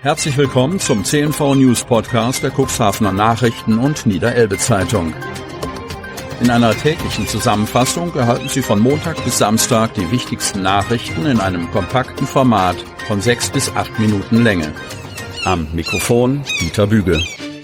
Herzlich willkommen zum CNV News Podcast der Cuxhavener Nachrichten und Niederelbe Zeitung. In einer täglichen Zusammenfassung erhalten Sie von Montag bis Samstag die wichtigsten Nachrichten in einem kompakten Format von 6 bis 8 Minuten Länge. Am Mikrofon Dieter Büge.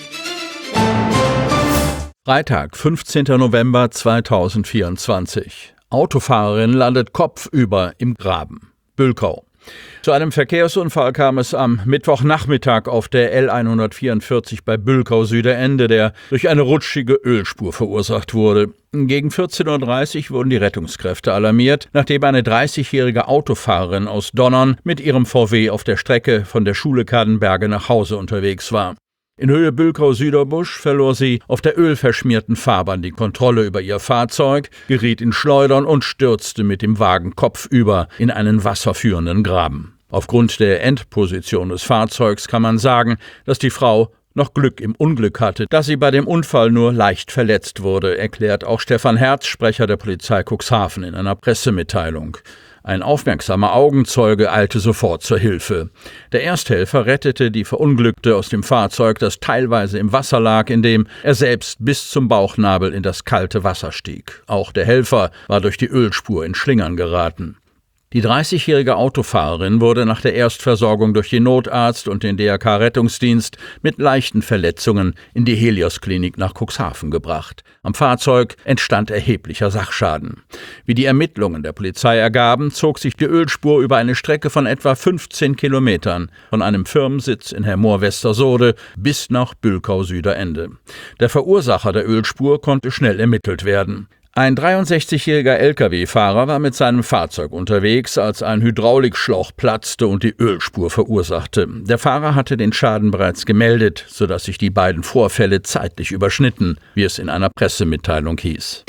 Freitag, 15. November 2024. Autofahrerin landet kopfüber im Graben. Bülkau. Zu einem Verkehrsunfall kam es am Mittwochnachmittag auf der L144 bei Bülkau-Süderende, der durch eine rutschige Ölspur verursacht wurde. Gegen 14.30 Uhr wurden die Rettungskräfte alarmiert, nachdem eine 30-jährige Autofahrerin aus Donnern mit ihrem VW auf der Strecke von der Schule Kadenberge nach Hause unterwegs war. In Höhe Bülkau-Süderbusch verlor sie auf der ölverschmierten Fahrbahn die Kontrolle über ihr Fahrzeug, geriet in Schleudern und stürzte mit dem Wagen kopfüber in einen wasserführenden Graben. Aufgrund der Endposition des Fahrzeugs kann man sagen, dass die Frau noch Glück im Unglück hatte, da sie bei dem Unfall nur leicht verletzt wurde, erklärt auch Stefan Herz, Sprecher der Polizei Cuxhaven, in einer Pressemitteilung. Ein aufmerksamer Augenzeuge eilte sofort zur Hilfe. Der Ersthelfer rettete die Verunglückte aus dem Fahrzeug, das teilweise im Wasser lag, indem er selbst bis zum Bauchnabel in das kalte Wasser stieg. Auch der Helfer war durch die Ölspur in Schlingern geraten. Die 30-jährige Autofahrerin wurde nach der Erstversorgung durch den Notarzt und den DRK-Rettungsdienst mit leichten Verletzungen in die Helios-Klinik nach Cuxhaven gebracht. Am Fahrzeug entstand erheblicher Sachschaden. Wie die Ermittlungen der Polizei ergaben, zog sich die Ölspur über eine Strecke von etwa 15 Kilometern von einem Firmensitz in Hermoor-Westersoode bis nach Bülkau-Süderende. Der Verursacher der Ölspur konnte schnell ermittelt werden. Ein 63-jähriger Lkw-Fahrer war mit seinem Fahrzeug unterwegs, als ein Hydraulikschlauch platzte und die Ölspur verursachte. Der Fahrer hatte den Schaden bereits gemeldet, sodass sich die beiden Vorfälle zeitlich überschnitten, wie es in einer Pressemitteilung hieß.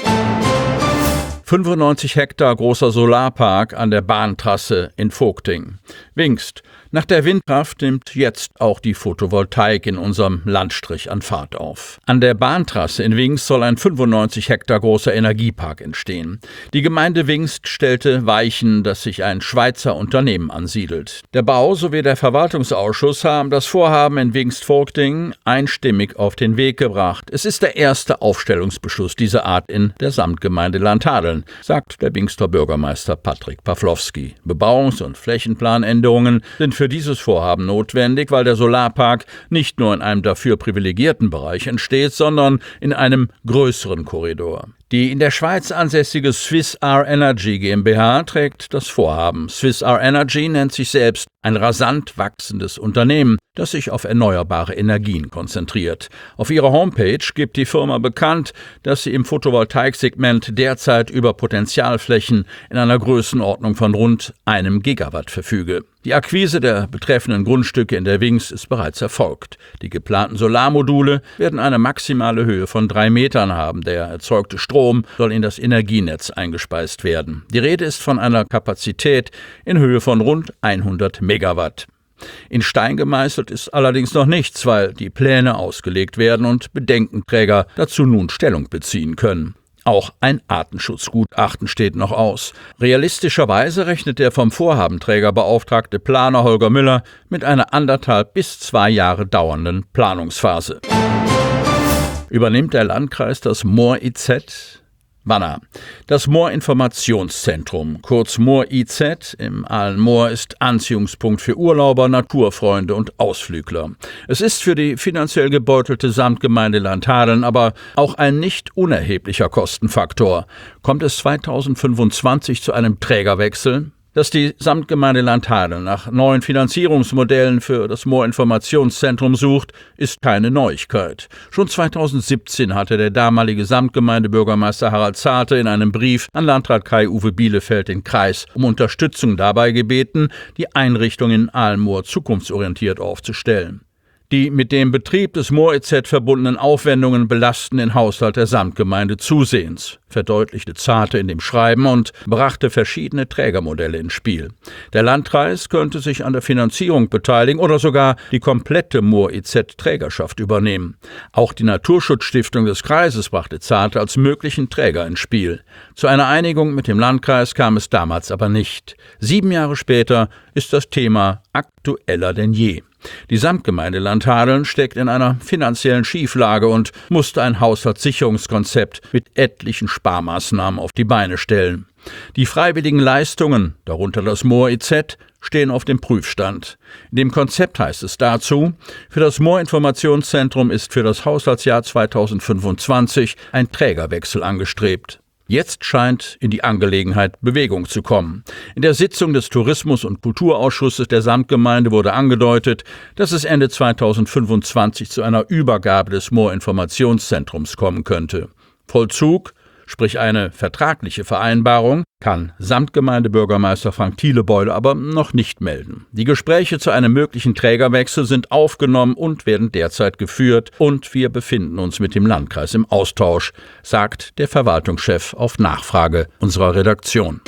95 Hektar großer Solarpark an der Bahntrasse in Vogting. Wingst. Nach der Windkraft nimmt jetzt auch die Photovoltaik in unserem Landstrich an Fahrt auf. An der Bahntrasse in Wingst soll ein 95 Hektar großer Energiepark entstehen. Die Gemeinde Wingst stellte Weichen, dass sich ein Schweizer Unternehmen ansiedelt. Der Bau sowie der Verwaltungsausschuss haben das Vorhaben in Wingst-Vogting einstimmig auf den Weg gebracht. Es ist der erste Aufstellungsbeschluss dieser Art in der Samtgemeinde Landhadeln, sagt der Wingster Bürgermeister Patrick Pawlowski. Bebauungs- und Flächenplanänderungen sind für dieses Vorhaben notwendig, weil der Solarpark nicht nur in einem dafür privilegierten Bereich entsteht, sondern in einem größeren Korridor. Die in der Schweiz ansässige Swiss R Energy GmbH trägt das Vorhaben. Swiss R Energy nennt sich selbst ein rasant wachsendes Unternehmen, das sich auf erneuerbare Energien konzentriert. Auf ihrer Homepage gibt die Firma bekannt, dass sie im Photovoltaiksegment derzeit über Potenzialflächen in einer Größenordnung von rund 1 Gigawatt verfüge. Die Akquise der betreffenden Grundstücke in der Wingst ist bereits erfolgt. Die geplanten Solarmodule werden eine maximale Höhe von 3 Metern haben. Der erzeugte Strom soll in das Energienetz eingespeist werden. Die Rede ist von einer Kapazität in Höhe von rund 100 Megawatt. In Stein gemeißelt ist allerdings noch nichts, weil die Pläne ausgelegt werden und Bedenkenträger dazu nun Stellung beziehen können. Auch ein Artenschutzgutachten steht noch aus. Realistischerweise rechnet der vom Vorhabenträger beauftragte Planer Holger Müller mit einer 1,5 bis 2 Jahre dauernden Planungsphase. Übernimmt der Landkreis das Moor-IZ? Wanner. Das Moorinformationszentrum, kurz Moor-IZ, im Aalen-Moor ist Anziehungspunkt für Urlauber, Naturfreunde und Ausflügler. Es ist für die finanziell gebeutelte Samtgemeinde Landhadeln aber auch ein nicht unerheblicher Kostenfaktor. Kommt es 2025 zu einem Trägerwechsel? Dass die Samtgemeinde Landhadeln nach neuen Finanzierungsmodellen für das Moorinformationszentrum sucht, ist keine Neuigkeit. Schon 2017 hatte der damalige Samtgemeindebürgermeister Harald Zarte in einem Brief an Landrat Kai-Uwe Bielefeld den Kreis um Unterstützung dabei gebeten, die Einrichtung in Aalen-Moor zukunftsorientiert aufzustellen. Die mit dem Betrieb des Moor-IZ verbundenen Aufwendungen belasten den Haushalt der Samtgemeinde zusehends, verdeutlichte Zarte in dem Schreiben und brachte verschiedene Trägermodelle ins Spiel. Der Landkreis könnte sich an der Finanzierung beteiligen oder sogar die komplette Moor-IZ-Trägerschaft übernehmen. Auch die Naturschutzstiftung des Kreises brachte Zarte als möglichen Träger ins Spiel. Zu einer Einigung mit dem Landkreis kam es damals aber nicht. 7 Jahre später ist das Thema aktueller denn je. Die Samtgemeinde Landhadeln steckt in einer finanziellen Schieflage und musste ein Haushaltssicherungskonzept mit etlichen Sparmaßnahmen auf die Beine stellen. Die freiwilligen Leistungen, darunter das Moor EZ, stehen auf dem Prüfstand. In dem Konzept heißt es dazu, für das Moorinformationszentrum ist für das Haushaltsjahr 2025 ein Trägerwechsel angestrebt. Jetzt scheint in die Angelegenheit Bewegung zu kommen. In der Sitzung des Tourismus- und Kulturausschusses der Samtgemeinde wurde angedeutet, dass es Ende 2025 zu einer Übergabe des Moorinformationszentrums kommen könnte. Vollzug, sprich eine vertragliche Vereinbarung, kann Samtgemeindebürgermeister Frank Thielebeule aber noch nicht melden. Die Gespräche zu einem möglichen Trägerwechsel sind aufgenommen und werden derzeit geführt und wir befinden uns mit dem Landkreis im Austausch, sagt der Verwaltungschef auf Nachfrage unserer Redaktion.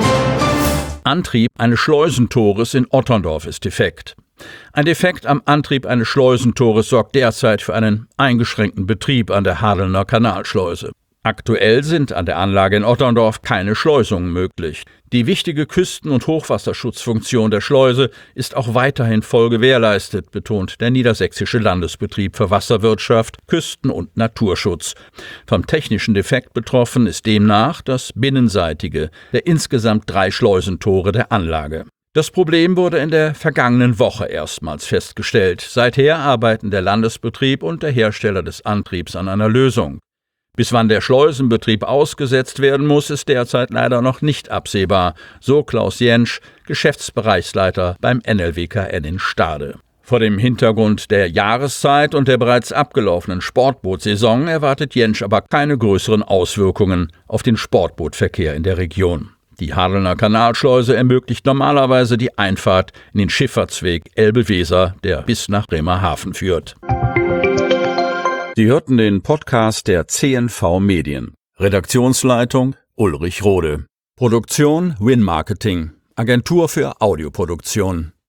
Antrieb eines Schleusentores in Otterndorf ist defekt. Ein Defekt am Antrieb eines Schleusentores sorgt derzeit für einen eingeschränkten Betrieb an der Hadelner Kanalschleuse. Aktuell sind an der Anlage in Otterndorf keine Schleusungen möglich. Die wichtige Küsten- und Hochwasserschutzfunktion der Schleuse ist auch weiterhin voll gewährleistet, betont der Niedersächsische Landesbetrieb für Wasserwirtschaft, Küsten- und Naturschutz. Vom technischen Defekt betroffen ist demnach das binnenseitige der insgesamt 3 Schleusentore der Anlage. Das Problem wurde in der vergangenen Woche erstmals festgestellt. Seither arbeiten der Landesbetrieb und der Hersteller des Antriebs an einer Lösung. Bis wann der Schleusenbetrieb ausgesetzt werden muss, ist derzeit leider noch nicht absehbar, so Klaus Jentsch, Geschäftsbereichsleiter beim NLWKN in Stade. Vor dem Hintergrund der Jahreszeit und der bereits abgelaufenen Sportbootsaison erwartet Jentsch aber keine größeren Auswirkungen auf den Sportbootverkehr in der Region. Die Hadelner Kanalschleuse ermöglicht normalerweise die Einfahrt in den Schifffahrtsweg Elbe-Weser, der bis nach Bremerhaven führt. Sie hörten den Podcast der CNV Medien. Redaktionsleitung Ulrich Rode. Produktion Win Marketing, Agentur für Audioproduktion.